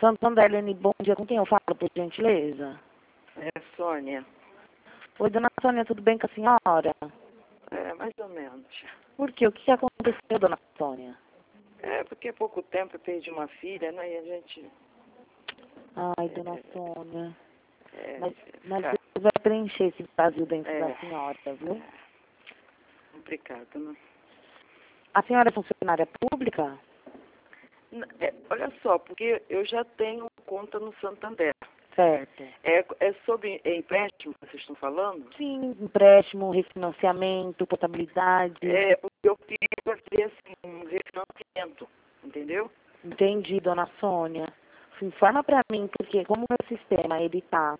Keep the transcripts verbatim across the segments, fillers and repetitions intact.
Santander, Lene, bom dia. Com quem eu falo, por gentileza? É, Sônia. Oi, dona Sônia, tudo bem com a senhora? É, mais ou menos. Por quê? O que aconteceu, dona Sônia? É, porque há pouco tempo eu perdi uma filha, né? E a gente... Ai, dona Sônia. É, Mas, mas tá. Deus vai preencher esse vazio dentro É. da senhora, viu? Complicado, né? A senhora é funcionária pública? N- é, olha só, porque eu já tenho conta no Santander. Certo. É, é sobre empréstimo que vocês estão falando? Sim, empréstimo, refinanciamento, potabilidade. É, porque eu queria fazer assim, um refinanciamento, entendeu? Entendi, dona Sônia. Informa pra mim, porque como o meu sistema, ele tá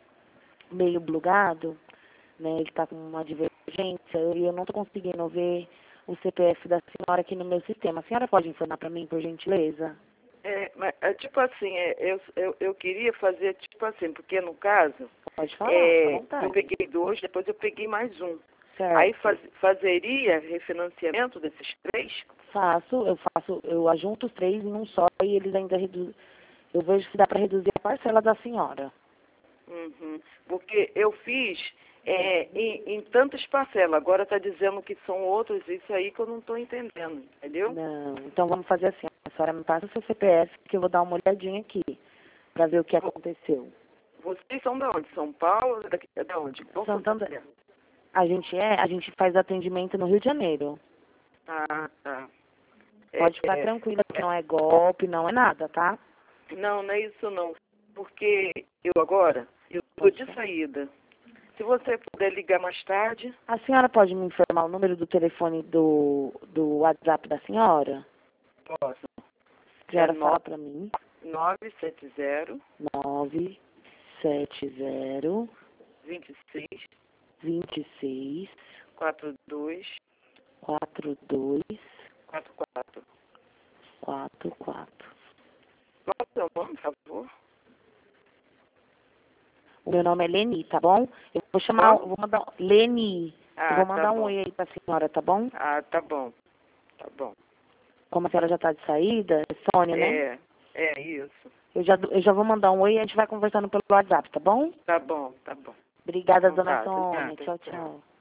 meio bugado, né, ele tá com uma divergência, e eu não tô conseguindo ver o C P F da senhora aqui no meu sistema. A senhora pode informar pra mim, por gentileza? É, mas é, tipo assim, é, eu, eu, eu queria fazer tipo assim, porque no caso, Pode falar, fica à é, vontade. eu peguei dois, depois eu peguei mais um. Certo. Aí faz, fazeria refinanciamento desses três? Faço, eu faço, eu ajunto os três em um só e eles ainda reduzem. Eu vejo se dá para reduzir a parcela da senhora. Uhum. Porque eu fiz é, em, em tantas parcelas, agora está dizendo que são outros, isso aí que eu não estou entendendo, entendeu? Não, então vamos fazer assim. A senhora me passa o seu C P F que eu vou dar uma olhadinha aqui para ver o que aconteceu. Vocês são de onde? São Paulo? Daqui, de onde? Qual Santander. Santander? A gente é, a gente faz atendimento no Rio de Janeiro. Ah, tá. Pode ficar É, tranquila que não é golpe, não é nada, tá? não, não é isso não. Porque eu agora, eu estou Pode de falar. saída. Se você puder ligar mais tarde, A senhora pode me informar o número do telefone do, do WhatsApp da senhora? posso. A senhora É fala para mim. nove sete zero, nove sete zero, vinte e seis, vinte e seis, quarenta e dois, quarenta e dois, quarenta e quatro. quarenta e quatro. Qual é o seu nome, por favor? O meu nome é Leni, tá bom? Eu vou chamar, Qual? eu vou mandar, Leni, eu Ah, vou tá mandar um bom. oi aí pra senhora, tá bom? Ah, tá bom. Tá bom. Como a senhora já tá de saída, é Sônia, né? É, é isso. Eu já, eu já vou mandar um oi e a gente vai conversando pelo WhatsApp, tá bom? Tá bom, tá bom. Obrigada, Então dona tá, de Sônia. nada. Tchau, tchau.